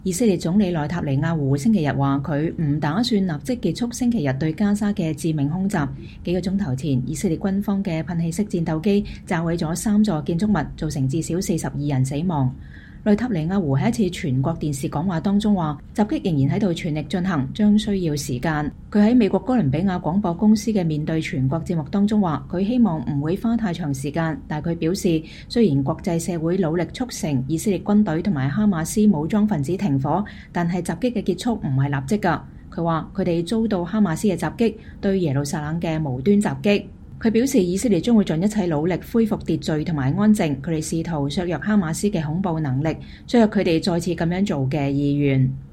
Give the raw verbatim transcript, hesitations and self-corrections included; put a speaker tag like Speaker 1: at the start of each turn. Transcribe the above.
Speaker 1: 以色列總理內塔尼亞胡星期日話佢唔打算立即結束星期日對加沙嘅致命空襲。幾個鐘頭前，以色列軍方嘅噴氣式戰鬥機炸毀咗三座建築物，造成至少四十二人死亡。內塔尼亞胡喺一次全國電視講話當中話，襲擊仍然喺度全力進行，將需要時間。佢喺美國哥倫比亞廣播公司嘅面對全國節目當中話，佢希望唔會花太長時間，但佢表示，雖然國際社會努力促成以色列軍隊同埋哈馬斯武裝分子停火，但係襲擊嘅結束唔係立即㗎。佢話佢哋遭到哈馬斯嘅襲擊，對耶路撒冷嘅無端襲擊。佢表示以色列將會盡一切努力恢復秩序同埋安靜，佢哋試圖削弱哈馬斯嘅恐怖能力，削弱佢哋再次咁樣做嘅意願。